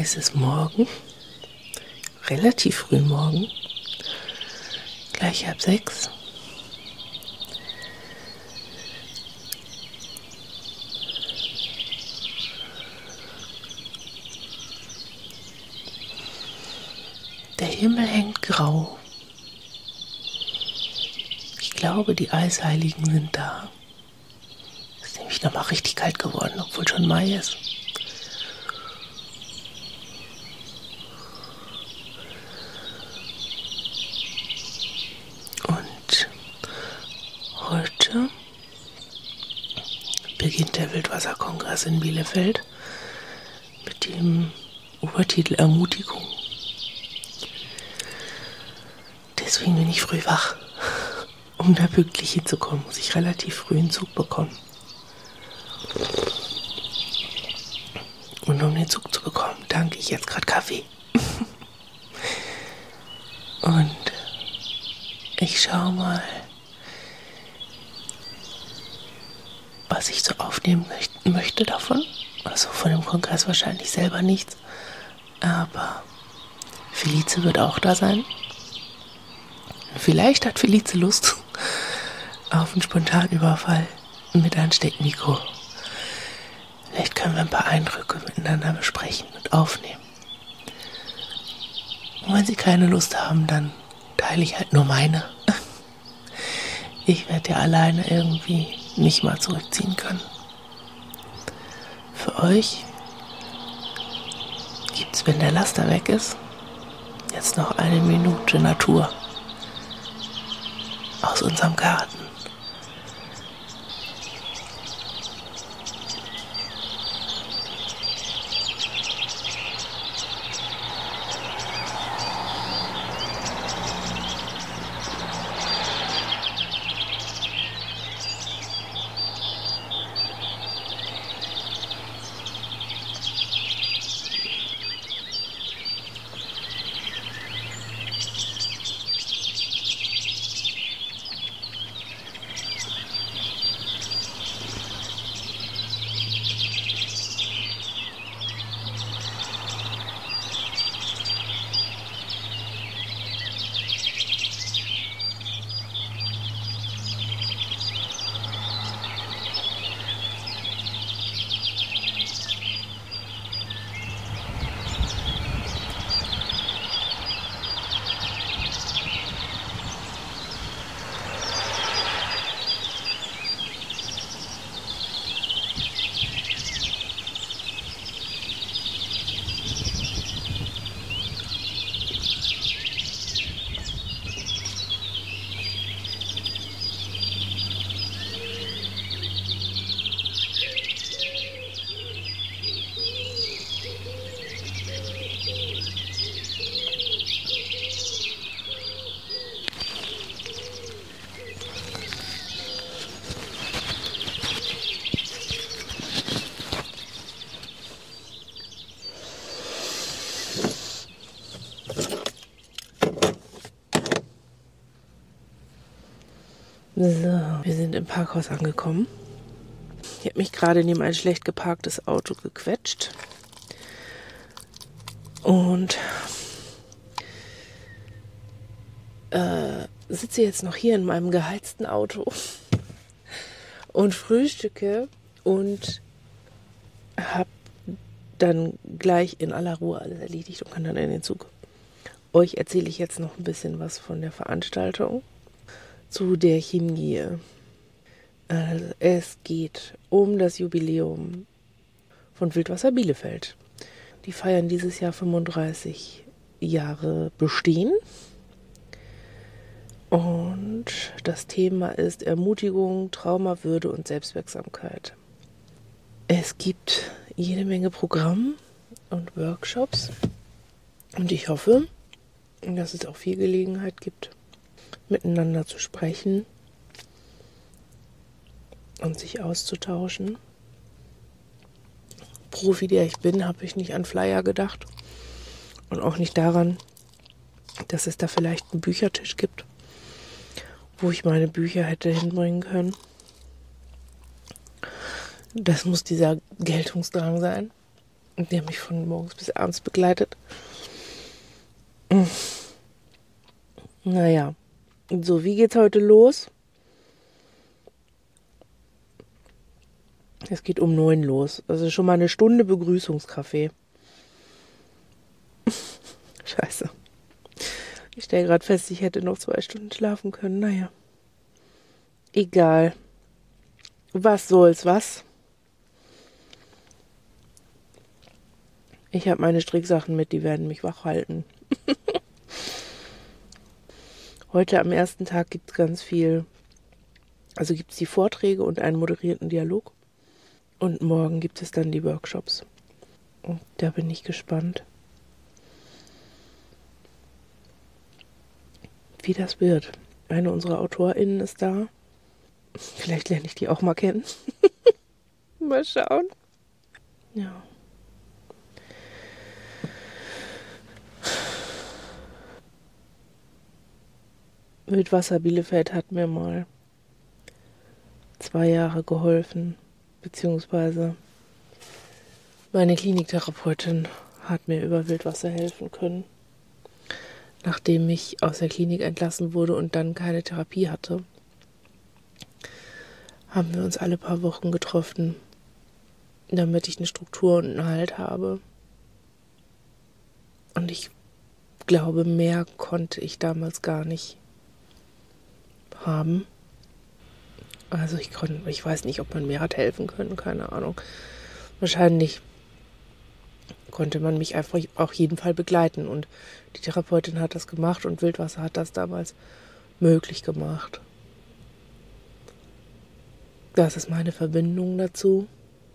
Es ist morgen, relativ früh morgen, gleich 5:30. Der Himmel hängt grau. Ich glaube, die Eisheiligen sind da. Es ist nämlich nochmal richtig kalt geworden, obwohl schon Mai ist. Und heute beginnt der Wildwasserkongress in Bielefeld mit dem Obertitel Ermutigung. Deswegen bin ich früh wach. Um da pünktlich hinzukommen, muss ich relativ früh einen Zug bekommen. Und um den Zug zu bekommen, tanke ich jetzt gerade Kaffee. Und ich schaue mal, was ich so aufnehmen möchte davon. Also von dem Kongress wahrscheinlich selber nichts. Aber Felice wird auch da sein. Vielleicht hat Felice Lust auf einen Spontanüberfall mit Ansteckmikro. Vielleicht können wir ein paar Eindrücke miteinander besprechen und aufnehmen. Und wenn Sie keine Lust haben, dann teile ich halt nur meine. Ich werde ja alleine irgendwie mich mal zurückziehen können. Für euch gibt's, wenn der Laster weg ist, jetzt noch 1 Minute Natur aus unserem Garten. So, wir sind im Parkhaus angekommen. Ich habe mich gerade neben ein schlecht geparktes Auto gequetscht. Und sitze jetzt noch hier in meinem geheizten Auto und frühstücke und habe dann gleich in aller Ruhe alles erledigt und kann dann in den Zug. Euch erzähle ich jetzt noch ein bisschen was von der Veranstaltung, zu der ich hingehe. Also es geht um das Jubiläum von Wildwasser Bielefeld. Die feiern dieses Jahr 35 Jahre Bestehen. Und das Thema ist Ermutigung, Traumawürde und Selbstwirksamkeit. Es gibt jede Menge Programm und Workshops. Und ich hoffe, dass es auch viel Gelegenheit gibt, miteinander zu sprechen und sich auszutauschen. Profi, der ich bin, habe ich nicht an Flyer gedacht und auch nicht daran, dass es da vielleicht einen Büchertisch gibt, wo ich meine Bücher hätte hinbringen können. Das muss dieser Geltungsdrang sein. Und die haben mich von morgens bis abends begleitet. Naja, so, wie geht's heute los? Es geht um 9 los. Also schon mal eine Stunde Begrüßungskaffee. Scheiße. Ich stelle gerade fest, ich hätte noch 2 Stunden schlafen können. Naja. Egal. Was soll's, was? Ich habe meine Stricksachen mit, die werden mich wach halten. Heute am ersten Tag gibt es ganz viel. Also gibt es die Vorträge und einen moderierten Dialog. Und morgen gibt es dann die Workshops. Und da bin ich gespannt, wie das wird. Eine unserer AutorInnen ist da. Vielleicht lerne ich die auch mal kennen. Mal schauen. Ja. Wildwasser Bielefeld hat mir mal 2 Jahre geholfen, beziehungsweise meine Kliniktherapeutin hat mir über Wildwasser helfen können, nachdem ich aus der Klinik entlassen wurde und dann keine Therapie hatte. Haben wir uns alle paar Wochen getroffen, damit ich eine Struktur und einen Halt habe. Und ich glaube, mehr konnte ich damals gar nicht haben. Also ich weiß nicht, ob man mehr hat helfen können, keine Ahnung. Wahrscheinlich konnte man mich einfach auf jeden Fall begleiten und die Therapeutin hat das gemacht und Wildwasser hat das damals möglich gemacht. Das ist meine Verbindung dazu.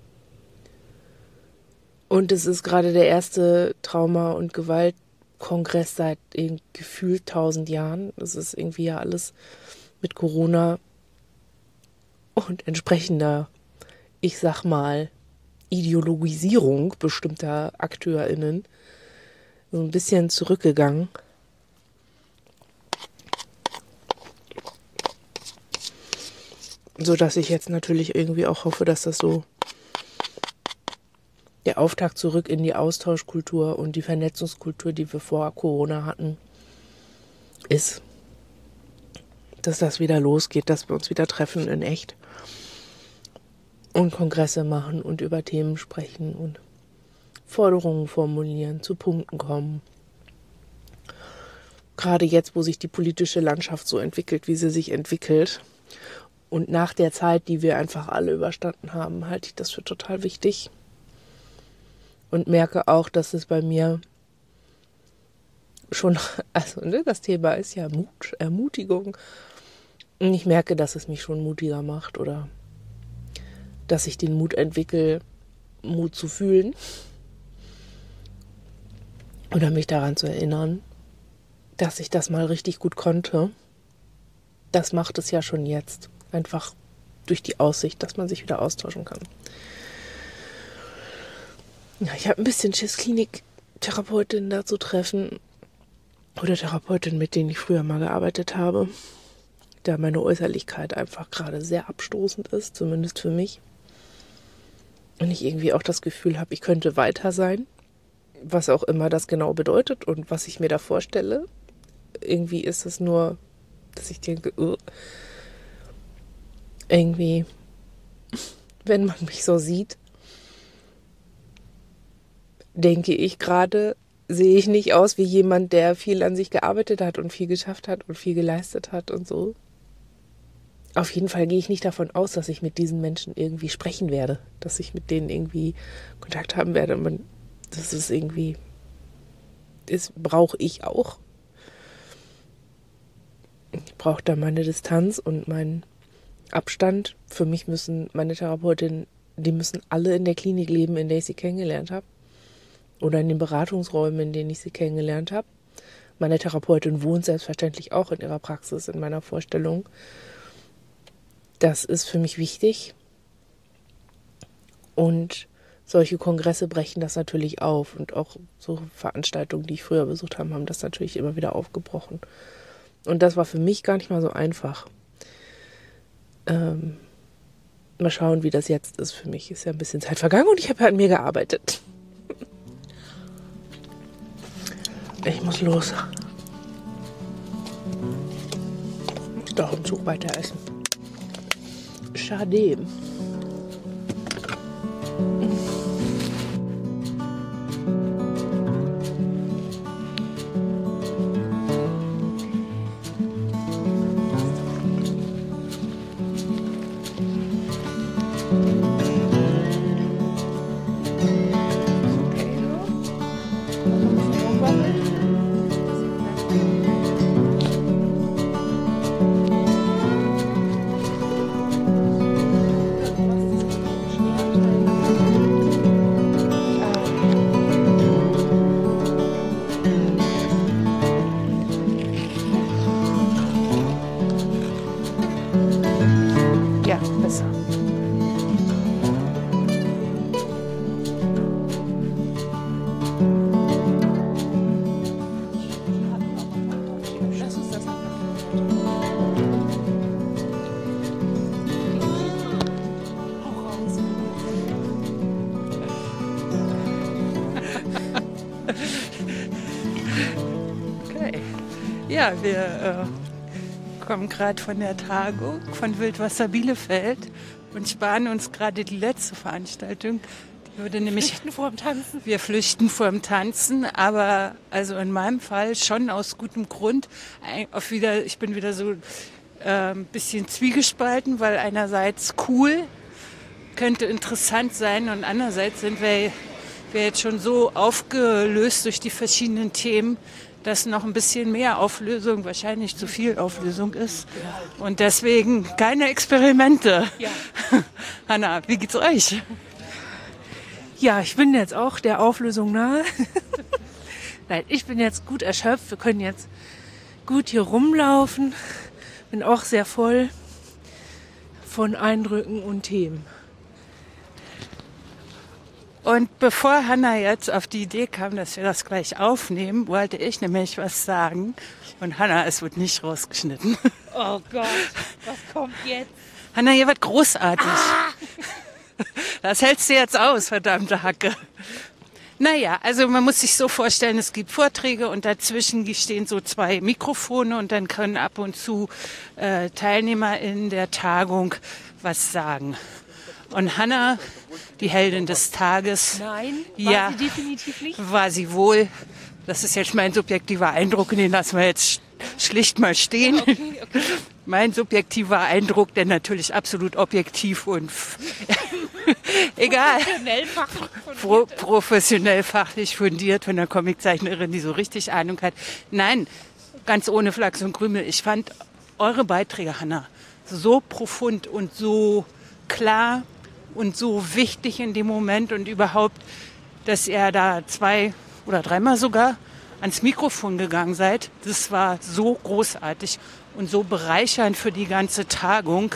Und es ist gerade der erste Trauma- und Gewaltkongress seit gefühlt 1000 Jahren. Es ist irgendwie ja alles mit Corona und entsprechender, ich sag mal, Ideologisierung bestimmter AkteurInnen so ein bisschen zurückgegangen. So dass ich jetzt natürlich irgendwie auch hoffe, dass das so der Auftakt zurück in die Austauschkultur und die Vernetzungskultur, die wir vor Corona hatten, ist. Dass das wieder losgeht, dass wir uns wieder treffen in echt und Kongresse machen und über Themen sprechen und Forderungen formulieren, zu Punkten kommen. Gerade jetzt, wo sich die politische Landschaft so entwickelt, wie sie sich entwickelt und nach der Zeit, die wir einfach alle überstanden haben, halte ich das für total wichtig und merke auch, dass es bei mir schon, also das Thema ist ja Mut, Ermutigung. Und ich merke, dass es mich schon mutiger macht oder dass ich den Mut entwickle, Mut zu fühlen oder mich daran zu erinnern, dass ich das mal richtig gut konnte. Das macht es ja schon jetzt. Einfach durch die Aussicht, dass man sich wieder austauschen kann. Ja, ich habe ein bisschen Schiss, Kliniktherapeutinnen da zu treffen oder Therapeutinnen, mit denen ich früher mal gearbeitet habe. Da meine Äußerlichkeit einfach gerade sehr abstoßend ist, zumindest für mich. Und ich irgendwie auch das Gefühl habe, ich könnte weiter sein, was auch immer das genau bedeutet und was ich mir da vorstelle. Irgendwie ist es nur, dass ich denke, irgendwie, wenn man mich so sieht, denke ich gerade, sehe ich nicht aus wie jemand, der viel an sich gearbeitet hat und viel geschafft hat und viel geleistet hat und so. Auf jeden Fall gehe ich nicht davon aus, dass ich mit diesen Menschen irgendwie sprechen werde, dass ich mit denen irgendwie Kontakt haben werde. Das ist irgendwie, das brauche ich auch. Ich brauche da meine Distanz und meinen Abstand. Für mich müssen meine Therapeutinnen, die müssen alle in der Klinik leben, in der ich sie kennengelernt habe. Oder in den Beratungsräumen, in denen ich sie kennengelernt habe. Meine Therapeutin wohnt selbstverständlich auch in ihrer Praxis, in meiner Vorstellung. Das ist für mich wichtig. Und solche Kongresse brechen das natürlich auf. Und auch so Veranstaltungen, die ich früher besucht habe, haben das natürlich immer wieder aufgebrochen. Und das war für mich gar nicht mal so einfach. Mal schauen, wie das jetzt ist. Für mich ist ja ein bisschen Zeit vergangen und ich habe ja an mir gearbeitet. Ich muss los. Doch im Zug weiter essen. Schade. Ja, besser. Lass uns das Okay. Ja, wir kommen gerade von der Tagung von Wildwasser Bielefeld und sparen uns gerade die letzte Veranstaltung. Die würde nämlich Flüchten vor dem Tanzen. Wir flüchten vor dem Tanzen, aber also in meinem Fall schon aus gutem Grund. Ich bin wieder so ein bisschen zwiegespalten, weil einerseits cool, könnte interessant sein und andererseits sind wir jetzt schon so aufgelöst durch die verschiedenen Themen, dass noch ein bisschen mehr Auflösung, wahrscheinlich zu viel Auflösung ist. Und deswegen keine Experimente. Ja. Hanna, wie geht's euch? Ja, ich bin jetzt auch der Auflösung nahe. Nein, ich bin jetzt gut erschöpft. Wir können jetzt gut hier rumlaufen. Bin auch sehr voll von Eindrücken und Themen. Und bevor Hanna jetzt auf die Idee kam, dass wir das gleich aufnehmen, wollte ich nämlich was sagen. Und Hanna, es wird nicht rausgeschnitten. Oh Gott, was kommt jetzt? Hanna, hier wird großartig. Das hältst du jetzt aus, verdammte Hacke. Naja, also man muss sich so vorstellen, es gibt Vorträge und dazwischen stehen so 2 Mikrofone und dann können ab und zu Teilnehmer in der Tagung was sagen. Und Hanna, die Heldin des Tages. Nein, war sie definitiv nicht. War sie wohl. Das ist jetzt mein subjektiver Eindruck und den lassen wir jetzt schlicht mal stehen. Okay. Mein subjektiver Eindruck, der natürlich absolut objektiv und egal. Professionell fachlich fundiert von einer Comiczeichnerin, die so richtig Ahnung hat. Nein, ganz ohne Flachs und Krümel. Ich fand eure Beiträge, Hanna, so profund und so klar und so wichtig in dem Moment und überhaupt, dass ihr da 2 oder 3-mal sogar ans Mikrofon gegangen seid. Das war so großartig und so bereichernd für die ganze Tagung.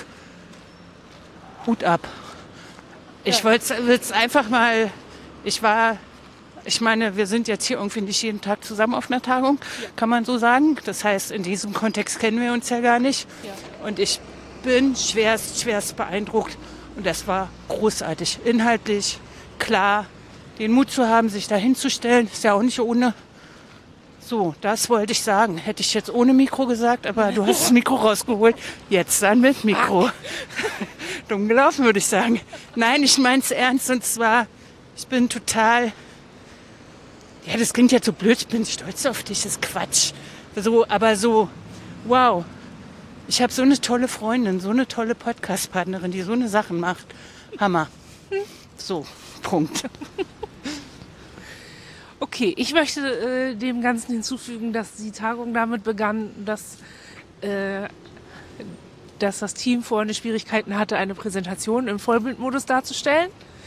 Hut ab. Ich wollte es einfach mal, ich meine, wir sind jetzt hier irgendwie nicht jeden Tag zusammen auf einer Tagung, kann man so sagen. Das heißt, in diesem Kontext kennen wir uns ja gar nicht. Ja. Und ich bin schwerst beeindruckt. Und das war großartig. Inhaltlich, klar, den Mut zu haben, sich da hinzustellen, ist ja auch nicht ohne. So, das wollte ich sagen. Hätte ich jetzt ohne Mikro gesagt, aber du hast das Mikro rausgeholt. Jetzt dann mit Mikro. Dumm gelaufen, würde ich sagen. Nein, ich meine es ernst. Und zwar, ich bin total... Ja, das klingt jetzt so blöd. Ich bin stolz auf dich. Das ist Quatsch. So, aber so, wow. Ich habe so eine tolle Freundin, so eine tolle Podcast-Partnerin, die so eine Sachen macht. Hammer. So, Punkt. Okay, ich möchte dem Ganzen hinzufügen, dass die Tagung damit begann, dass das Team vorne Schwierigkeiten hatte, eine Präsentation im Vollbildmodus darzustellen.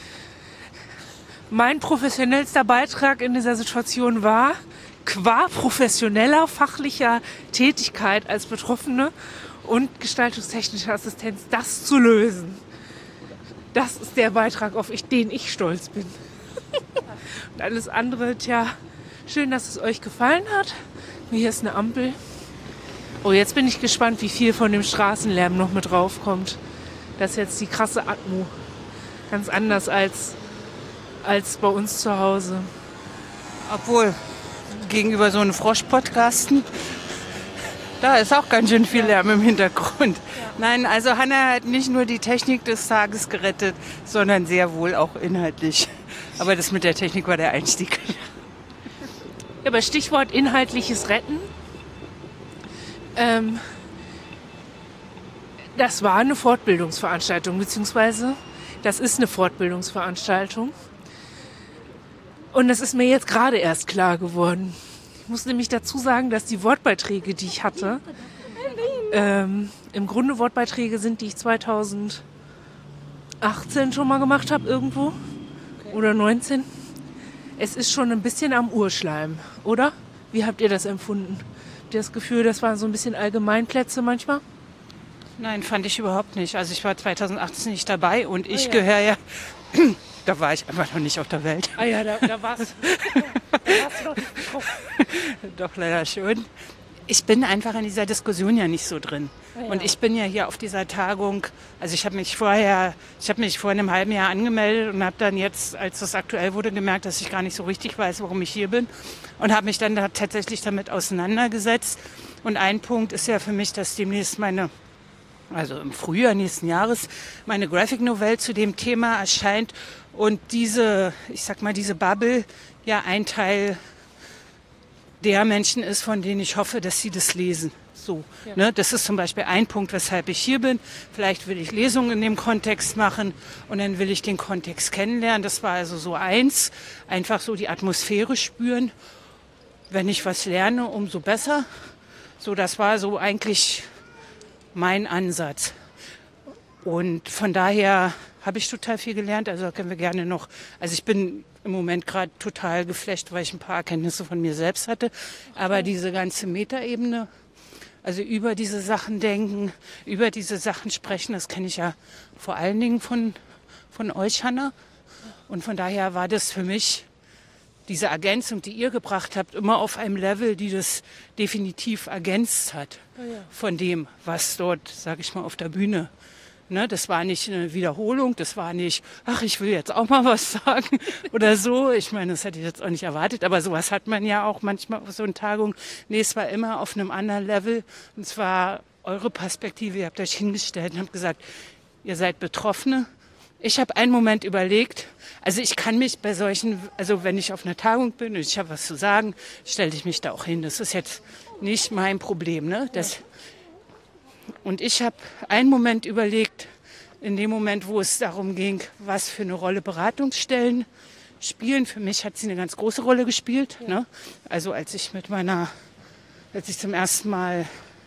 Mein professionellster Beitrag in dieser Situation war, qua professioneller, fachlicher Tätigkeit als Betroffene und gestaltungstechnische Assistenz, das zu lösen. Das ist der Beitrag, auf den ich stolz bin. Und alles andere, tja, schön, dass es euch gefallen hat. Hier ist eine Ampel. Oh, jetzt bin ich gespannt, wie viel von dem Straßenlärm noch mit draufkommt. Das ist jetzt die krasse Atmo. Ganz anders als bei uns zu Hause. Obwohl, gegenüber so einem Frosch-Podcasten. Da ist auch ganz schön viel Lärm im Hintergrund. Ja. Nein, also Hanna hat nicht nur die Technik des Tages gerettet, sondern sehr wohl auch inhaltlich. Aber das mit der Technik war der Einstieg. Ja, aber Stichwort inhaltliches Retten. Das war eine Fortbildungsveranstaltung, beziehungsweise das ist eine Fortbildungsveranstaltung. Und das ist mir jetzt gerade erst klar geworden. Ich muss nämlich dazu sagen, dass die Wortbeiträge, die ich hatte, im Grunde Wortbeiträge sind, die ich 2018 schon mal gemacht habe irgendwo. Oder 19. Es ist schon ein bisschen am Urschleim, oder? Wie habt ihr das empfunden? Habt ihr das Gefühl, das waren so ein bisschen Allgemeinplätze manchmal? Nein, fand ich überhaupt nicht. Also ich war 2018 nicht dabei und ich gehöre ja... Da war ich einfach noch nicht auf der Welt. Ah ja, da war's. Doch, leider schon. Ich bin einfach in dieser Diskussion ja nicht so drin. Ja. Und ich bin ja hier auf dieser Tagung, also ich habe mich vor einem halben Jahr angemeldet und habe dann jetzt, als das aktuell wurde, gemerkt, dass ich gar nicht so richtig weiß, warum ich hier bin. Und habe mich dann da tatsächlich damit auseinandergesetzt. Und ein Punkt ist ja für mich, dass demnächst also im Frühjahr nächsten Jahres, meine Graphic Novel zu dem Thema erscheint. Und diese Bubble ja ein Teil der Menschen ist, von denen ich hoffe, dass sie das lesen. So, ja. Ne? Das ist zum Beispiel ein Punkt, weshalb ich hier bin. Vielleicht will ich Lesungen in dem Kontext machen und dann will ich den Kontext kennenlernen. Das war also so eins, einfach so die Atmosphäre spüren. Wenn ich was lerne, umso besser. So, das war so eigentlich mein Ansatz. Und von daher habe ich total viel gelernt. Also können wir gerne noch. Also ich bin im Moment gerade total geflasht, weil ich ein paar Erkenntnisse von mir selbst hatte. Aber diese ganze Metaebene, also über diese Sachen denken, über diese Sachen sprechen, das kenne ich ja vor allen Dingen von euch, Hanna. Und von daher war das für mich diese Ergänzung, die ihr gebracht habt, immer auf einem Level, die das definitiv ergänzt hat von dem, was dort, sage ich mal, auf der Bühne. Ne, das war nicht eine Wiederholung, das war nicht, ach, ich will jetzt auch mal was sagen oder so. Ich meine, das hätte ich jetzt auch nicht erwartet, aber sowas hat man ja auch manchmal auf so einer Tagung. Nee, es war immer auf einem anderen Level und zwar eure Perspektive. Ihr habt euch hingestellt und habt gesagt, ihr seid Betroffene. Ich habe einen Moment überlegt, also ich kann mich bei solchen, also wenn ich auf einer Tagung bin und ich habe was zu sagen, stelle ich mich da auch hin. Das ist jetzt nicht mein Problem, ne? Und ich habe einen Moment überlegt, in dem Moment, wo es darum ging, was für eine Rolle Beratungsstellen spielen. Für mich hat sie eine ganz große Rolle gespielt. Ja. Ne? Also als ich zum ersten Mal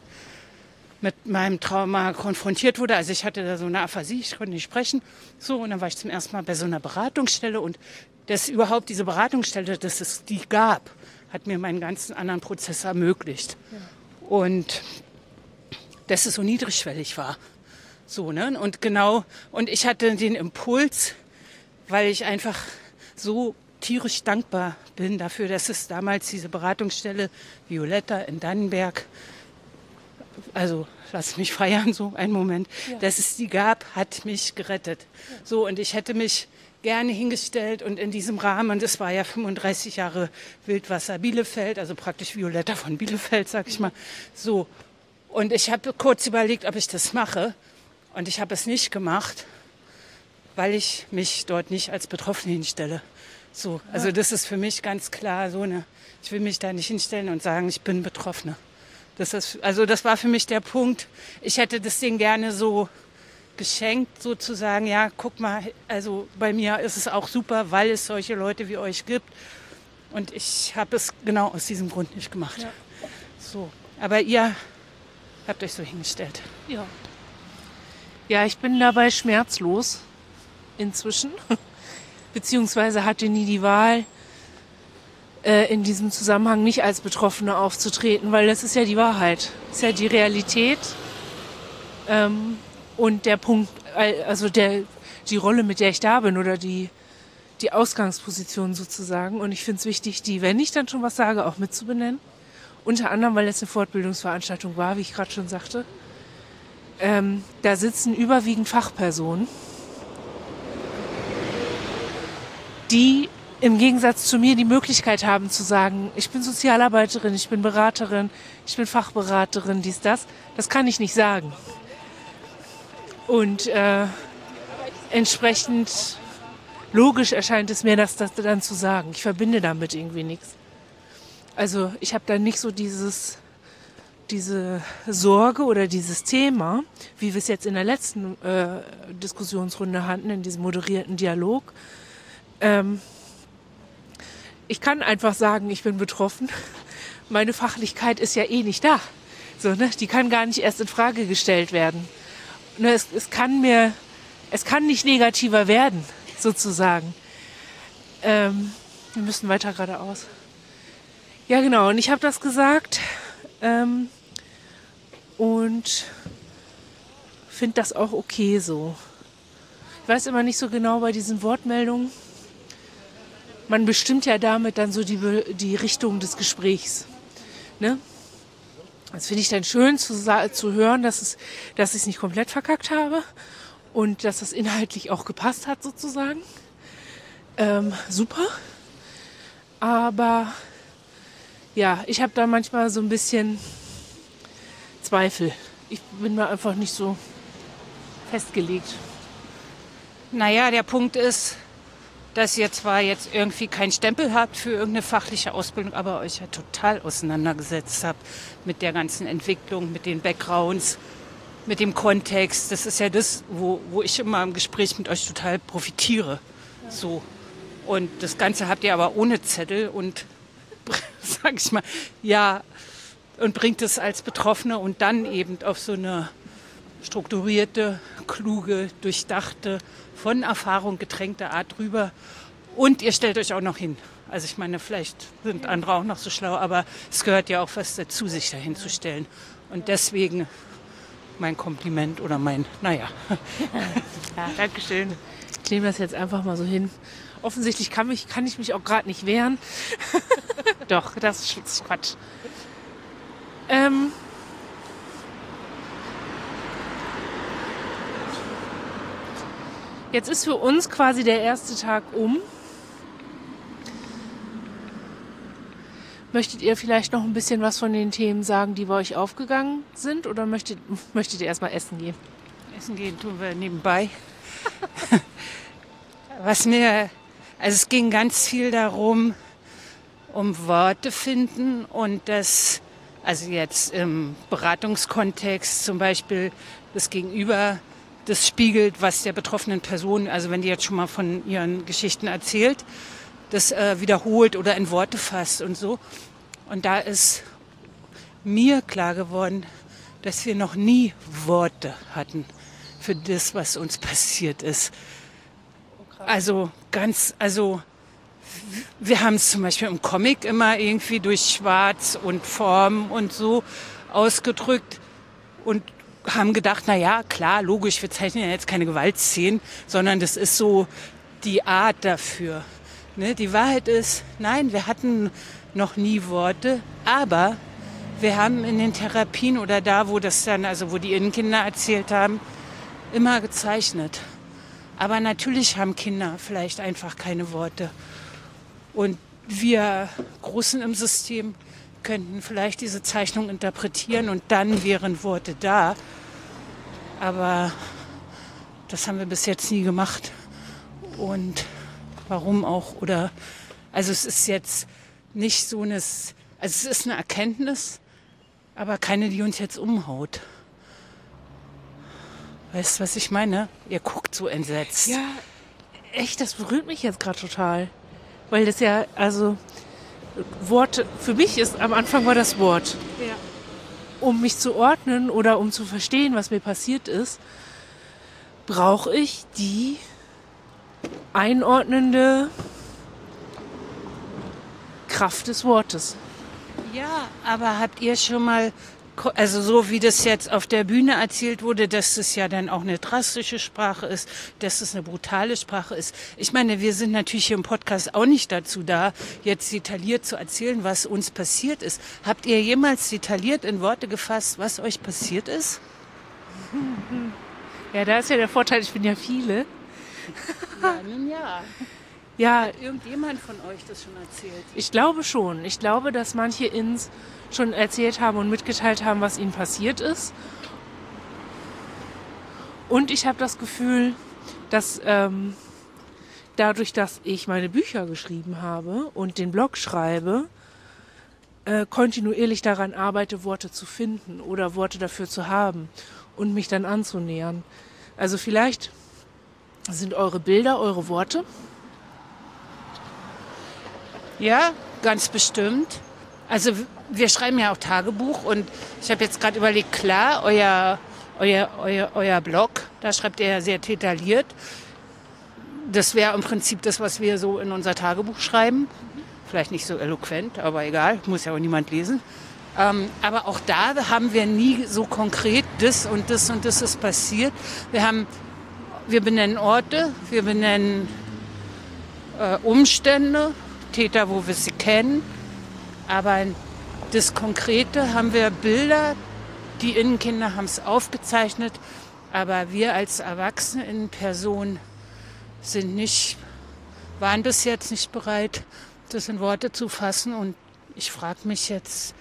mit meinem Trauma konfrontiert wurde, also ich hatte da so eine Aphasie, ich konnte nicht sprechen. So, und dann war ich zum ersten Mal bei so einer Beratungsstelle und diese Beratungsstelle, dass es die gab, hat mir meinen ganzen anderen Prozess ermöglicht. Ja. Und dass es so niedrigschwellig war. So, ne? Und ich hatte den Impuls, weil ich einfach so tierisch dankbar bin dafür, dass es damals diese Beratungsstelle Violetta in Dannenberg, also lass mich feiern, so einen Moment, dass es die gab, hat mich gerettet. Ja. So, und ich hätte mich gerne hingestellt und in diesem Rahmen, und es war ja 35 Jahre Wildwasser Bielefeld, also praktisch Violetta von Bielefeld, sag ich mal, so. Und ich habe kurz überlegt, ob ich das mache. Und ich habe es nicht gemacht, weil ich mich dort nicht als Betroffene hinstelle. So, also das ist für mich ganz klar so ich will mich da nicht hinstellen und sagen, ich bin Betroffene. Das war für mich der Punkt. Ich hätte das Ding gerne so geschenkt, sozusagen. Ja, guck mal, also bei mir ist es auch super, weil es solche Leute wie euch gibt. Und ich habe es genau aus diesem Grund nicht gemacht. Ja. So, aber ihr habt euch so hingestellt. Ja. Ja, ich bin dabei schmerzlos inzwischen. Beziehungsweise hatte nie die Wahl, in diesem Zusammenhang nicht als Betroffene aufzutreten, weil das ist ja die Wahrheit. Das ist ja die Realität. Und der Punkt, also die Rolle, mit der ich da bin oder die Ausgangsposition sozusagen. Und ich finde es wichtig, wenn ich dann schon was sage, auch mitzubenennen. Unter anderem, weil es eine Fortbildungsveranstaltung war, wie ich gerade schon sagte. Da sitzen überwiegend Fachpersonen, die im Gegensatz zu mir die Möglichkeit haben zu sagen, ich bin Sozialarbeiterin, ich bin Beraterin, ich bin Fachberaterin, dies, das. Das kann ich nicht sagen. Und entsprechend logisch erscheint es mir, das dann zu sagen. Ich verbinde damit irgendwie nichts. Also ich habe da nicht so diese Sorge oder dieses Thema, wie wir es jetzt in der letzten Diskussionsrunde hatten, in diesem moderierten Dialog. Ich kann einfach sagen, ich bin betroffen. Meine Fachlichkeit ist ja eh nicht da. So, ne? Die kann gar nicht erst in Frage gestellt werden. Ne, es kann nicht negativer werden, sozusagen. Wir müssen weiter geradeaus. Ja, genau. Und ich habe das gesagt und finde das auch okay so. Ich weiß immer nicht so genau bei diesen Wortmeldungen. Man bestimmt ja damit dann so die Richtung des Gesprächs. Ne? Das finde ich dann schön zu hören, dass ich es nicht komplett verkackt habe und dass das inhaltlich auch gepasst hat sozusagen. Super. Aber ja, ich habe da manchmal so ein bisschen Zweifel. Ich bin mir einfach nicht so festgelegt. Naja, der Punkt ist, dass ihr zwar jetzt irgendwie keinen Stempel habt für irgendeine fachliche Ausbildung, aber euch ja total auseinandergesetzt habt mit der ganzen Entwicklung, mit den Backgrounds, mit dem Kontext. Das ist ja das, wo ich immer im Gespräch mit euch total profitiere. So. Und das Ganze habt ihr aber ohne Zettel und, sag ich mal, ja, und bringt es als Betroffene und dann eben auf so eine strukturierte, kluge, durchdachte, von Erfahrung getränkte Art drüber. Und ihr stellt euch auch noch hin. Also ich meine, vielleicht sind andere auch noch so schlau, aber es gehört ja auch was dazu, sich dahin zu stellen. Und deswegen mein Kompliment oder naja. Ja, Dankeschön. Ich nehme das jetzt einfach mal so hin. Offensichtlich kann ich mich auch gerade nicht wehren. Doch, das ist Quatsch. Jetzt ist für uns quasi der erste Tag um. Möchtet ihr vielleicht noch ein bisschen was von den Themen sagen, die bei euch aufgegangen sind? Oder möchtet ihr erstmal essen gehen? Essen gehen tun wir nebenbei. Also es ging ganz viel darum, um Worte finden und das, also jetzt im Beratungskontext zum Beispiel das Gegenüber, das spiegelt, was der betroffenen Person, also wenn die jetzt schon mal von ihren Geschichten erzählt, das wiederholt oder in Worte fasst und so. Und da ist mir klar geworden, dass wir noch nie Worte hatten für das, was uns passiert ist. Wir haben es zum Beispiel im Comic immer irgendwie durch Schwarz und Form und so ausgedrückt und haben gedacht, na ja, klar, logisch, wir zeichnen ja jetzt keine Gewaltszenen, sondern das ist so die Art dafür. Ne? Die Wahrheit ist, nein, wir hatten noch nie Worte, aber wir haben in den Therapien oder da, wo die Innenkinder erzählt haben, immer gezeichnet. Aber natürlich haben Kinder vielleicht einfach keine Worte. Und wir Großen im System könnten vielleicht diese Zeichnung interpretieren und dann wären Worte da. Aber das haben wir bis jetzt nie gemacht. Und warum auch? Also es ist jetzt nicht so es ist eine Erkenntnis, aber keine, die uns jetzt umhaut. Weißt du, was ich meine? Ihr guckt so entsetzt. Ja, echt, das berührt mich jetzt gerade total. Weil das ja, also Worte, für mich am Anfang war das Wort. Ja. Um mich zu ordnen oder um zu verstehen, was mir passiert ist, brauche ich die einordnende Kraft des Wortes. Ja, aber habt ihr schon mal, also so wie das jetzt auf der Bühne erzählt wurde, dass es ja dann auch eine drastische Sprache ist, dass es eine brutale Sprache ist. Ich meine, wir sind natürlich hier im Podcast auch nicht dazu da, jetzt detailliert zu erzählen, was uns passiert ist. Habt ihr jemals detailliert in Worte gefasst, was euch passiert ist? Ja, da ist ja der Vorteil, ich bin ja viele. Ja, nun ja. Ja, Hat irgendjemand von euch das schon erzählt? ich glaube schon. Ich glaube, dass manche Inns schon erzählt haben und mitgeteilt haben, was ihnen passiert ist. Und ich habe das Gefühl, dass dadurch, dass ich meine Bücher geschrieben habe und den Blog schreibe, kontinuierlich daran arbeite, Worte zu finden oder Worte dafür zu haben und mich dann anzunähern. Also vielleicht sind eure Bilder eure Worte. Ja, ganz bestimmt. Also wir schreiben ja auch Tagebuch und ich habe jetzt gerade überlegt, klar, euer Blog, da schreibt ihr ja sehr detailliert. Das wäre im Prinzip das, was wir so in unser Tagebuch schreiben. Vielleicht nicht so eloquent, aber egal, muss ja auch niemand lesen. Aber auch da haben wir nie so konkret das und das und das ist passiert. Wir benennen Orte, wir benennen Umstände, Täter, wo wir sie kennen. Aber das Konkrete haben wir Bilder, die Innenkinder haben es aufgezeichnet. Aber wir als Erwachsene in Person waren bis jetzt nicht bereit, das in Worte zu fassen. Und ich frage mich jetzt,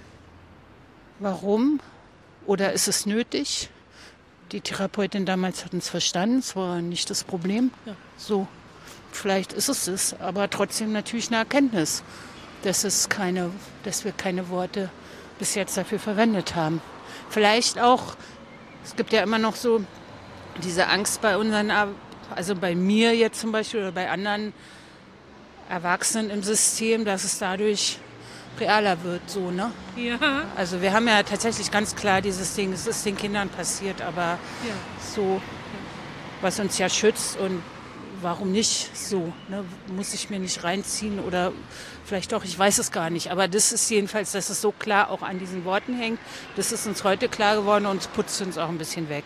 warum oder ist es nötig? Die Therapeutin damals hat uns verstanden, es war nicht das Problem. Ja. So, vielleicht ist es, aber trotzdem natürlich eine Erkenntnis, dass wir keine Worte bis jetzt dafür verwendet haben. Vielleicht auch, es gibt ja immer noch so diese Angst bei also bei mir jetzt zum Beispiel oder bei anderen Erwachsenen im System, dass es dadurch realer wird, so, ne? Ja. Also wir haben ja tatsächlich ganz klar dieses Ding, es ist den Kindern passiert, aber so, was uns ja schützt und warum nicht so, ne? Muss ich mir nicht reinziehen oder vielleicht doch, ich weiß es gar nicht, aber das ist jedenfalls, dass es so klar auch an diesen Worten hängt, das ist uns heute klar geworden und es putzt uns auch ein bisschen weg.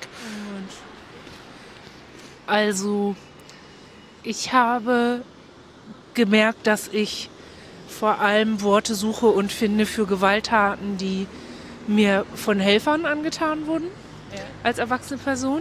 Also, ich habe gemerkt, dass ich vor allem Worte suche und finde für Gewalttaten, die mir von Helfern angetan wurden, als erwachsene Person.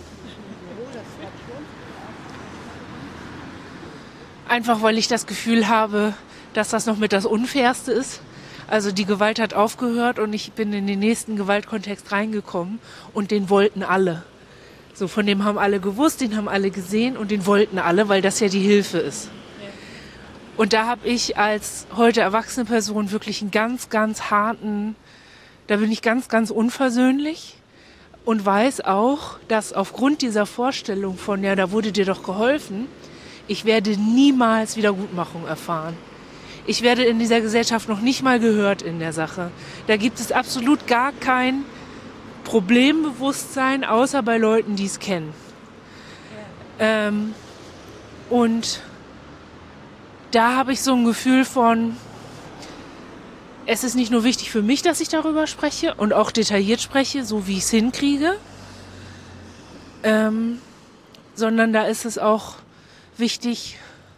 Einfach weil ich das Gefühl habe, dass das noch mit das Unfairste ist. Also die Gewalt hat aufgehört und ich bin in den nächsten Gewaltkontext reingekommen und den wollten alle. So, von dem haben alle gewusst, den haben alle gesehen und den wollten alle, weil das ja die Hilfe ist. Und da habe ich als heute erwachsene Person wirklich einen ganz, ganz harten, da bin ich ganz, ganz unversöhnlich und weiß auch, dass aufgrund dieser Vorstellung von, ja, da wurde dir doch geholfen, ich werde niemals Wiedergutmachung erfahren. Ich werde in dieser Gesellschaft noch nicht mal gehört in der Sache. Da gibt es absolut gar kein Problembewusstsein, außer bei Leuten, die es kennen. Und da habe ich so ein Gefühl von, es ist nicht nur wichtig für mich, dass ich darüber spreche und auch detailliert spreche, so wie ich es hinkriege, sondern da ist es auch wichtig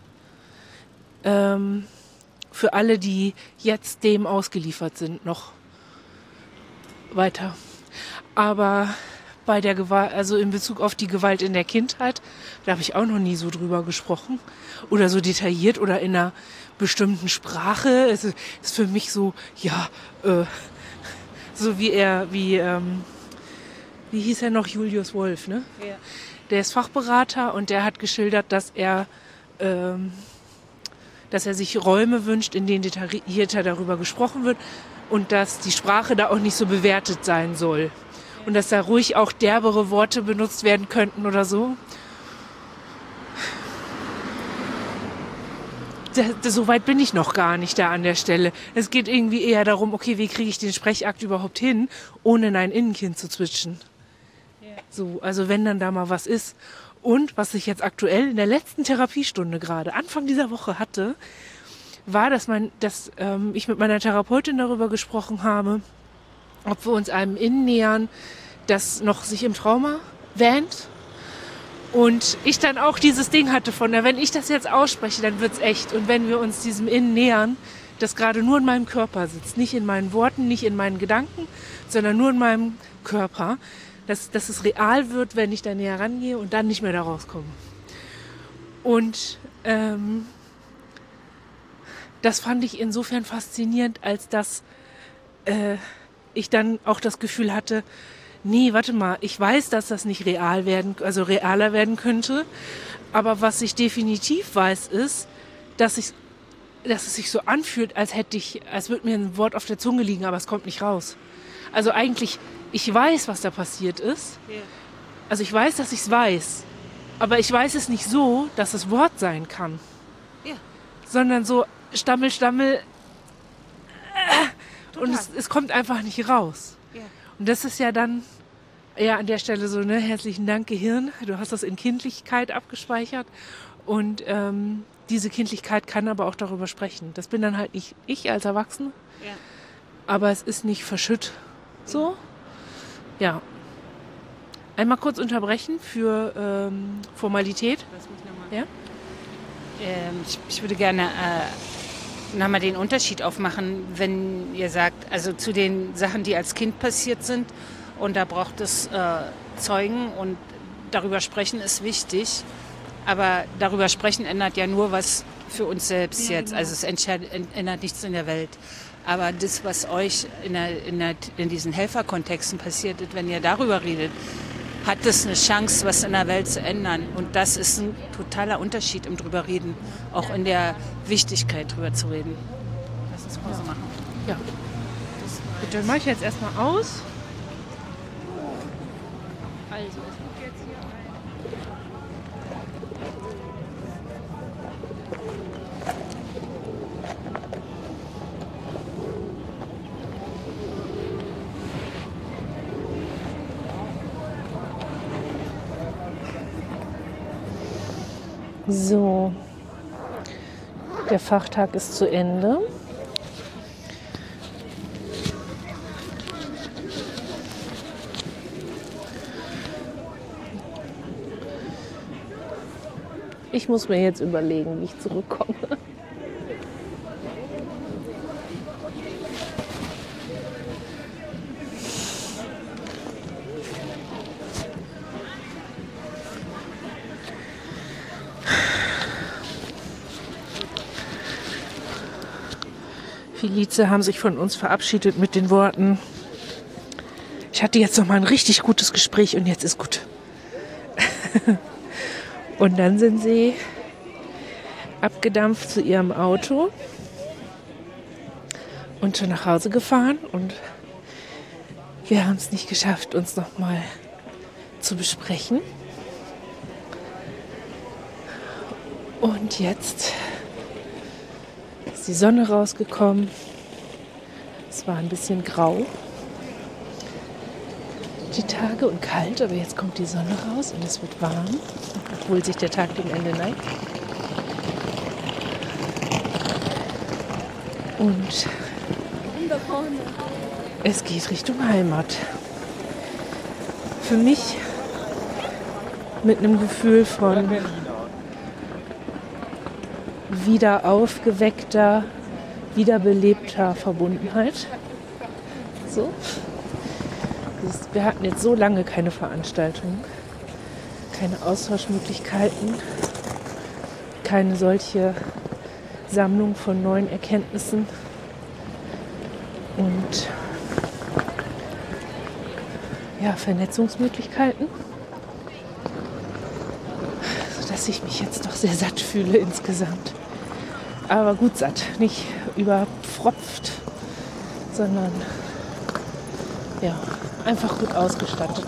für alle, die jetzt dem ausgeliefert sind, noch weiter. Aber bei der Gewalt, also in Bezug auf die Gewalt in der Kindheit, da habe ich auch noch nie so drüber gesprochen oder so detailliert oder in einer bestimmten Sprache. Es ist für mich so, ja, so wie wie hieß er noch, Julius Wolf, ne? Ja. Der ist Fachberater und der hat geschildert, dass er sich Räume wünscht, in denen detaillierter darüber gesprochen wird und dass die Sprache da auch nicht so bewertet sein soll. Und dass da ruhig auch derbere Worte benutzt werden könnten oder so. So weit bin ich noch gar nicht da an der Stelle. Es geht irgendwie eher darum, okay, wie kriege ich den Sprechakt überhaupt hin, ohne in ein Innenkind zu zwitschen. So, also wenn dann da mal was ist. Und was ich jetzt aktuell in der letzten Therapiestunde gerade, Anfang dieser Woche hatte, war, dass ich mit meiner Therapeutin darüber gesprochen habe, ob wir uns einem Innen nähern, das noch sich im Trauma wähnt. Und ich dann auch dieses Ding hatte von, wenn ich das jetzt ausspreche, dann wird's echt. Und wenn wir uns diesem Innen nähern, das gerade nur in meinem Körper sitzt, nicht in meinen Worten, nicht in meinen Gedanken, sondern nur in meinem Körper, dass es real wird, wenn ich da näher rangehe und dann nicht mehr da rauskomme. Und das fand ich insofern faszinierend, als dass ich dann auch das Gefühl hatte, nee, warte mal, ich weiß, dass das nicht realer werden könnte, aber was ich definitiv weiß, ist, dass es sich so anfühlt, als würde mir ein Wort auf der Zunge liegen, aber es kommt nicht raus. Also eigentlich, ich weiß, was da passiert ist. Ja. Also ich weiß, dass ich es weiß, aber ich weiß es nicht so, dass es Wort sein kann. Ja. Sondern so Stammel, Stammel, und Total. es kommt einfach nicht raus. Ja. Und das ist ja dann, ja, an der Stelle so, ne, herzlichen Dank, Gehirn. Du hast das in Kindlichkeit abgespeichert. Und diese Kindlichkeit kann aber auch darüber sprechen. Das bin dann halt nicht ich als Erwachsene, Ja. aber es ist nicht verschütt. So, ja. Einmal kurz unterbrechen für Formalität. Lass mich noch mal. Ja? Ich würde gerne nochmal den Unterschied aufmachen, wenn ihr sagt, also zu den Sachen, die als Kind passiert sind, und da braucht es Zeugen und darüber sprechen ist wichtig, aber darüber sprechen ändert ja nur was für uns selbst Ja, jetzt, genau. also es ändert nichts in der Welt. Aber das, was euch in diesen Helferkontexten passiert ist, wenn ihr darüber redet, hat es eine Chance, was in der Welt zu ändern. Und das ist ein totaler Unterschied im drüber reden, auch in der Wichtigkeit drüber zu reden. Lass uns Pause machen. Ja. Gut, dann mache ich jetzt erstmal aus. Also, es gibt jetzt hier so, der Fachtag ist zu Ende. Ich muss mir jetzt überlegen, wie ich zurückkomme. Felice haben sich von uns verabschiedet mit den Worten: Ich hatte jetzt noch mal ein richtig gutes Gespräch und jetzt ist gut. Und dann sind sie abgedampft zu ihrem Auto und schon nach Hause gefahren. Und wir haben es nicht geschafft, uns noch mal zu besprechen. Und jetzt ist die Sonne rausgekommen. Es war ein bisschen grau, die Tage, und kalt, aber jetzt kommt die Sonne raus und es wird warm, obwohl sich der Tag dem Ende neigt. Und es geht Richtung Heimat. Für mich mit einem Gefühl von wieder aufgeweckter, wiederbelebter Verbundenheit. So. Wir hatten jetzt so lange keine Veranstaltung, keine Austauschmöglichkeiten, keine solche Sammlung von neuen Erkenntnissen und ja, Vernetzungsmöglichkeiten, sodass ich mich jetzt doch sehr satt fühle insgesamt. Aber gut satt, nicht überpfropft, sondern ja, einfach gut ausgestattet.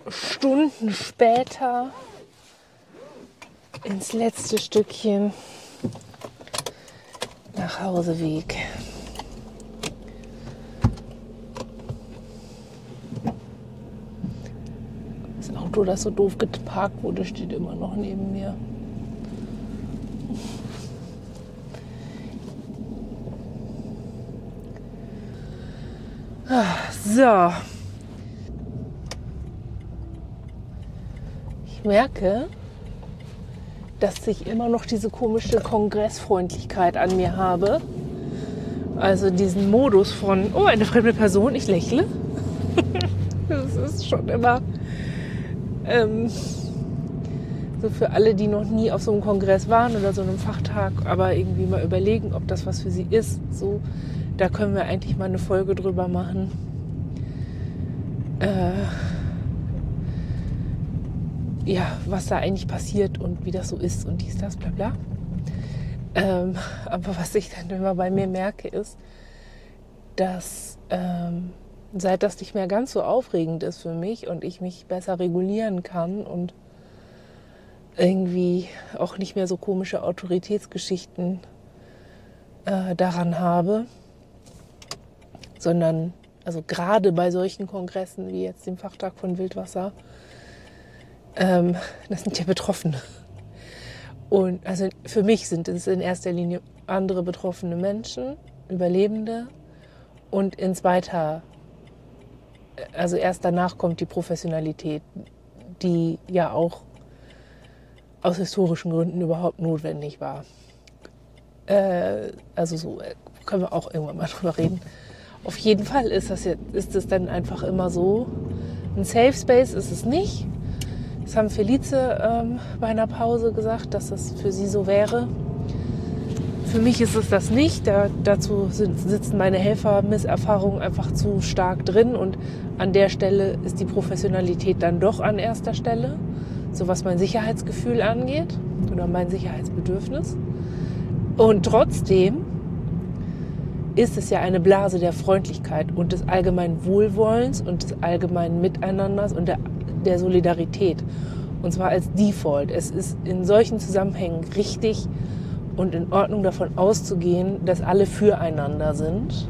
Stunden später ins letzte Stückchen Nachhauseweg. Das Auto, das so doof geparkt wurde, steht immer noch neben mir. So. Ich merke, dass ich immer noch diese komische Kongressfreundlichkeit an mir habe. Also diesen Modus von, oh, eine fremde Person, ich lächle. Das ist schon immer so für alle, die noch nie auf so einem Kongress waren oder so einem Fachtag, aber irgendwie mal überlegen, ob das was für sie ist. So, da können wir eigentlich mal eine Folge drüber machen. Ja, was da eigentlich passiert und wie das so ist und dies, das, bla bla. Aber was ich dann immer bei mir merke, ist, dass seit das nicht mehr ganz so aufregend ist für mich und ich mich besser regulieren kann und irgendwie auch nicht mehr so komische Autoritätsgeschichten daran habe, sondern also gerade bei solchen Kongressen wie jetzt dem Fachtag von Wildwasser, das sind ja Betroffene. Und also für mich sind es in erster Linie andere betroffene Menschen, Überlebende und in zweiter, also erst danach kommt die Professionalität, die ja auch aus historischen Gründen überhaupt notwendig war. Also so können wir auch irgendwann mal drüber reden. Auf jeden Fall ist es dann einfach immer so, ein Safe Space ist es nicht. Das haben Felice bei einer Pause gesagt, dass das für sie so wäre. Für mich ist es das nicht. Dazu sitzen meine Helfermisserfahrungen einfach zu stark drin. Und an der Stelle ist die Professionalität dann doch an erster Stelle. So was mein Sicherheitsgefühl angeht oder mein Sicherheitsbedürfnis. Und trotzdem ist es ja eine Blase der Freundlichkeit und des allgemeinen Wohlwollens und des allgemeinen Miteinanders und der Solidarität. Und zwar als Default. Es ist in solchen Zusammenhängen richtig und in Ordnung davon auszugehen, dass alle füreinander sind.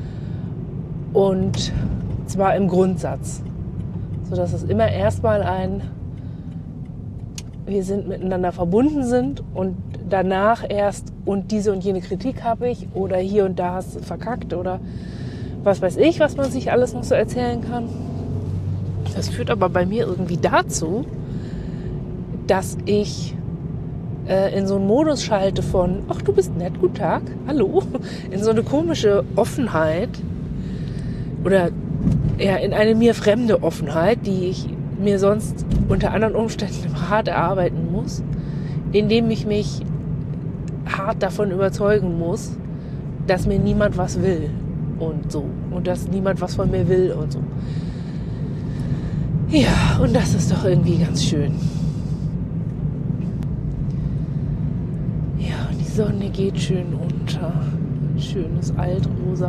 Und zwar im Grundsatz. Sodass es immer erstmal wir sind miteinander verbunden sind und danach erst und diese und jene Kritik habe ich oder hier und da hast du verkackt oder was weiß ich, was man sich alles noch so erzählen kann. Das führt aber bei mir irgendwie dazu, dass ich in so einen Modus schalte von, ach, du bist nett, guten Tag, hallo, in so eine komische Offenheit oder ja, in eine mir fremde Offenheit, die ich mir sonst unter anderen Umständen hart erarbeiten muss, indem ich mich hart davon überzeugen muss, dass mir niemand was will und so und dass niemand was von mir will und so. Ja, und das ist doch irgendwie ganz schön. Ja, und die Sonne geht schön unter. Ein schönes Altrosa.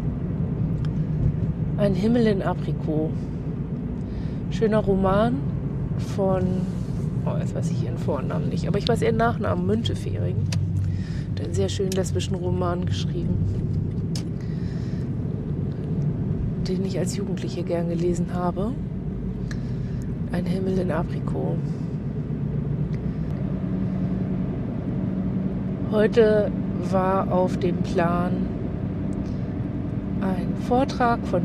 Ein Himmel in Aprikot. Schöner Roman von, jetzt weiß ich ihren Vornamen nicht, aber ich weiß ihren Nachnamen, Müntefering. Der hat einen sehr schönen lesbischen Roman geschrieben, den ich als Jugendliche gern gelesen habe. Ein Himmel in Aprikot. Heute war auf dem Plan ein Vortrag von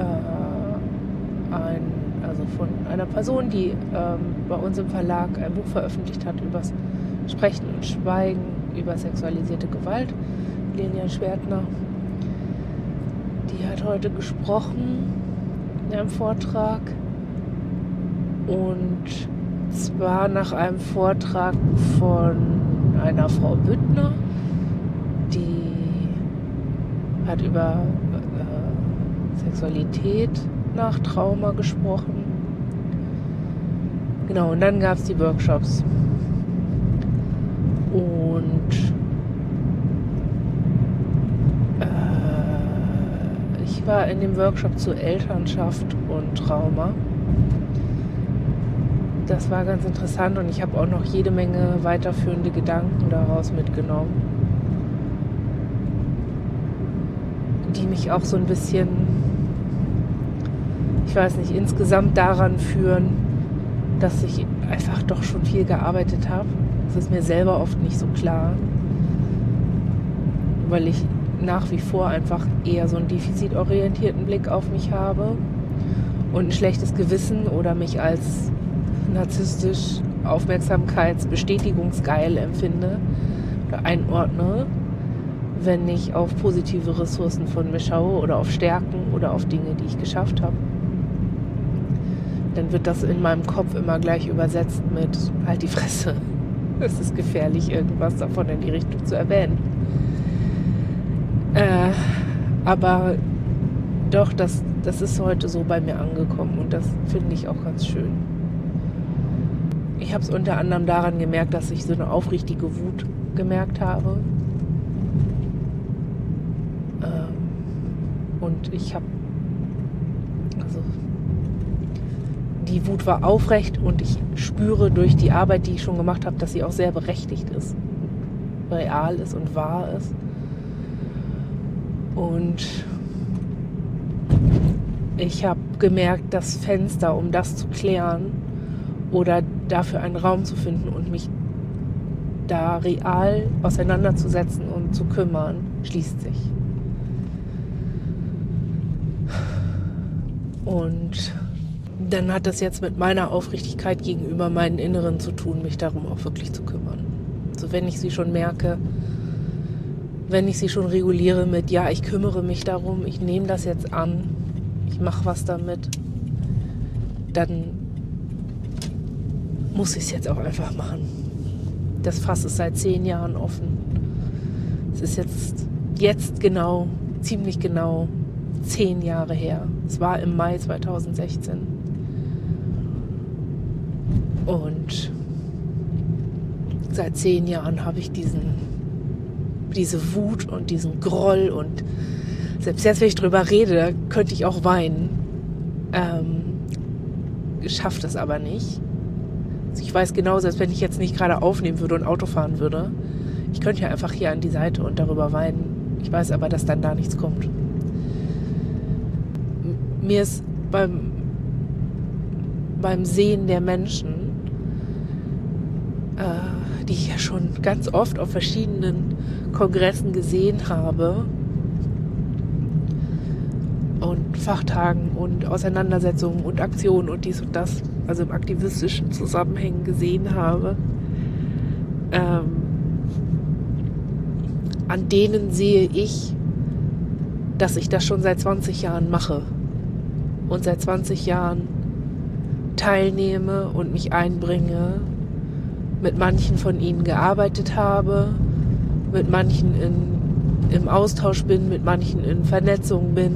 von einer Person, die bei uns im Verlag ein Buch veröffentlicht hat über das Sprechen und Schweigen, über sexualisierte Gewalt, Lenia Schwertner. Die hat heute gesprochen in einem Vortrag und zwar nach einem Vortrag von einer Frau Büttner, die hat über Sexualität nach Trauma gesprochen. Genau, und dann gab es die Workshops. Und ich war in dem Workshop zur Elternschaft und Trauma. Das war ganz interessant und ich habe auch noch jede Menge weiterführende Gedanken daraus mitgenommen, die mich auch so ein bisschen, ich weiß nicht, insgesamt daran führen, dass ich einfach doch schon viel gearbeitet habe. Das ist mir selber oft nicht so klar, weil ich nach wie vor einfach eher so einen defizitorientierten Blick auf mich habe und ein schlechtes Gewissen oder mich als narzisstisch aufmerksamkeitsbestätigungsgeil empfinde oder einordne, wenn ich auf positive Ressourcen von mir schaue oder auf Stärken oder auf Dinge, die ich geschafft habe. Dann wird das in meinem Kopf immer gleich übersetzt mit halt die Fresse. Es ist gefährlich, irgendwas davon in die Richtung zu erwähnen. Aber doch, das ist heute so bei mir angekommen und das finde ich auch ganz schön. Ich habe es unter anderem daran gemerkt, dass ich so eine aufrichtige Wut gemerkt habe. Und ich habe, also die Wut war aufrecht und ich spüre durch die Arbeit, die ich schon gemacht habe, dass sie auch sehr berechtigt ist, real ist und wahr ist. Und ich habe gemerkt, das Fenster, um das zu klären oder dafür einen Raum zu finden und mich da real auseinanderzusetzen und zu kümmern, schließt sich. Und dann hat das jetzt mit meiner Aufrichtigkeit gegenüber meinen Inneren zu tun, mich darum auch wirklich zu kümmern. Also wenn ich sie schon merke, wenn ich sie schon reguliere mit, ja, ich kümmere mich darum, ich nehme das jetzt an, ich mache was damit, dann muss ich es jetzt auch einfach machen. Das Fass ist seit 10 Jahren offen. Es ist jetzt genau, ziemlich genau 10 Jahre her. Es war im Mai 2016. Und seit 10 Jahren habe ich diese Wut und diesen Groll und selbst jetzt, wenn ich drüber rede, könnte ich auch weinen. Schafft es aber nicht. Also ich weiß genau, selbst wenn ich jetzt nicht gerade aufnehmen würde und Auto fahren würde, ich könnte ja einfach hier an die Seite und darüber weinen. Ich weiß aber, dass dann da nichts kommt. Mir ist beim Sehen der Menschen, die ich ja schon ganz oft auf verschiedenen Kongressen gesehen habe und Fachtagen und Auseinandersetzungen und Aktionen und dies und das, also im aktivistischen Zusammenhängen gesehen habe, an denen sehe ich, dass ich das schon seit 20 Jahren mache und seit 20 Jahren teilnehme und mich einbringe, mit manchen von ihnen gearbeitet habe, mit manchen im Austausch bin, mit manchen in Vernetzung bin.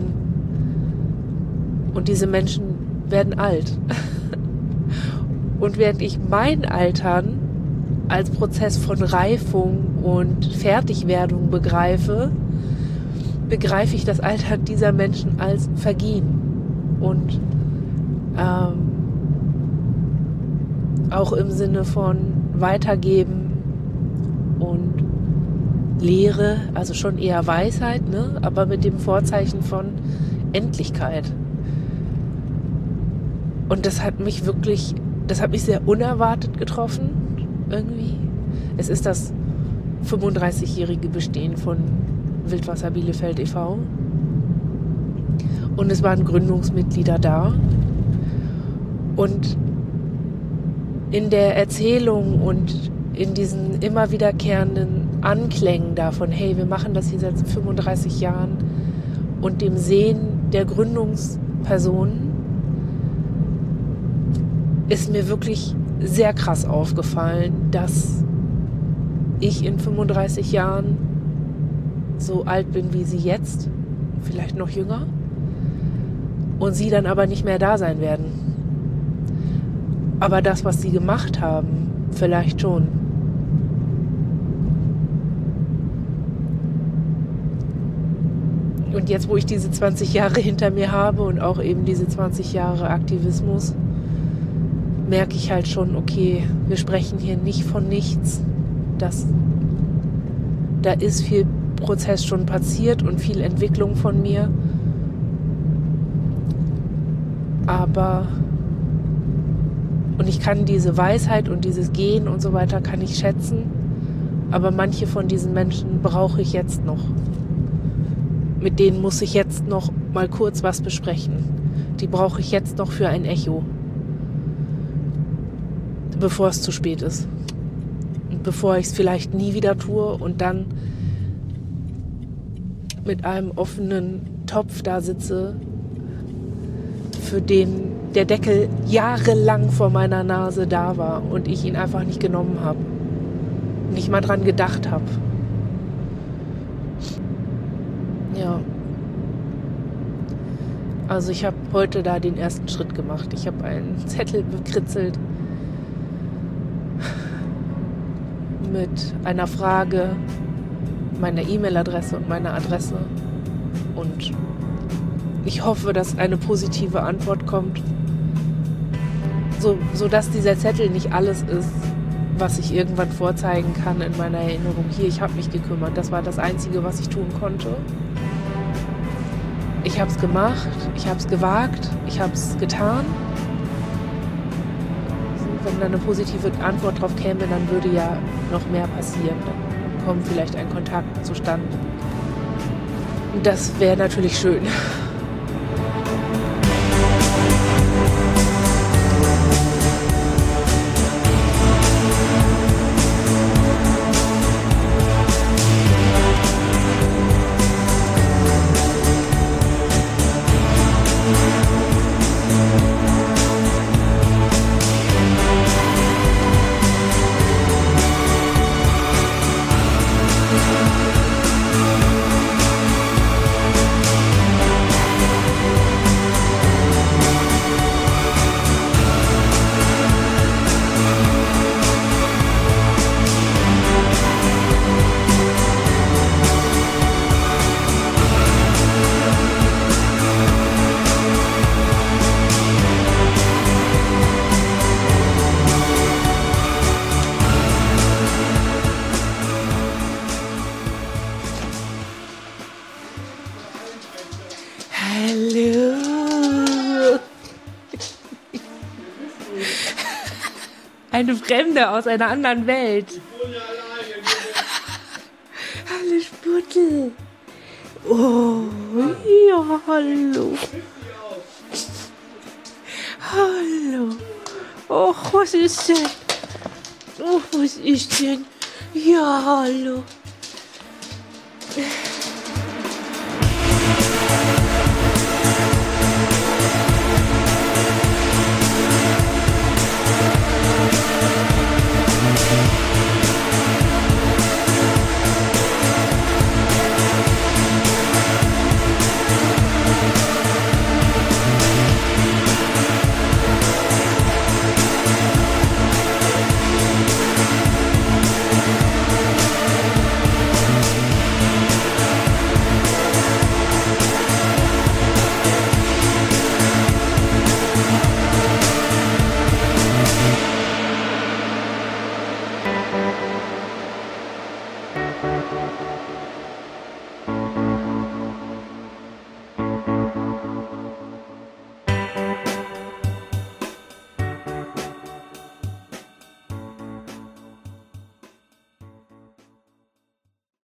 Und diese Menschen werden alt. Und während ich mein Altern als Prozess von Reifung und Fertigwerdung begreife ich das Altern dieser Menschen als Vergehen. Und auch im Sinne von Weitergeben und Lehre, also schon eher Weisheit, ne? Aber mit dem Vorzeichen von Endlichkeit. Und das hat mich sehr unerwartet getroffen, irgendwie. Es ist das 35-jährige Bestehen von Wildwasser Bielefeld e.V. Und es waren Gründungsmitglieder da. Und in der Erzählung und in diesen immer wiederkehrenden Anklängen davon, hey, wir machen das hier seit 35 Jahren und dem Sehen der Gründungspersonen ist mir wirklich sehr krass aufgefallen, dass ich in 35 Jahren so alt bin wie sie jetzt, vielleicht noch jünger, und sie dann aber nicht mehr da sein werden. Aber das, was sie gemacht haben, vielleicht schon. Und jetzt, wo ich diese 20 Jahre hinter mir habe und auch eben diese 20 Jahre Aktivismus, merke ich halt schon, okay, wir sprechen hier nicht von nichts. Da ist viel Prozess schon passiert und viel Entwicklung von mir. Und ich kann diese Weisheit und dieses Gehen und so weiter kann ich schätzen, aber manche von diesen Menschen brauche ich jetzt noch. Mit denen muss ich jetzt noch mal kurz was besprechen. Die brauche ich jetzt noch für ein Echo, bevor es zu spät ist. Und bevor ich es vielleicht nie wieder tue und dann mit einem offenen Topf da sitze, für den der Deckel jahrelang vor meiner Nase da war und ich ihn einfach nicht genommen habe. Nicht mal dran gedacht habe. Ja. Also ich habe heute da den ersten Schritt gemacht. Ich habe einen Zettel bekritzelt mit einer Frage, meiner E-Mail-Adresse und meiner Adresse. Und ich hoffe, dass eine positive Antwort kommt, so dass dieser Zettel nicht alles ist, was ich irgendwann vorzeigen kann in meiner Erinnerung. Hier, ich habe mich gekümmert. Das war das Einzige, was ich tun konnte. Ich habe es gemacht, ich habe es gewagt, ich habe es getan. Wenn da eine positive Antwort drauf käme, dann würde ja noch mehr passieren. Dann kommt vielleicht ein Kontakt zustande. Und das wäre natürlich schön. Hallo. Eine Fremde aus einer anderen Welt. Hallo Sputtel. Oh, ja, hallo. Hallo. Oh, was ist denn? Oh, was ist denn? Ja, hallo.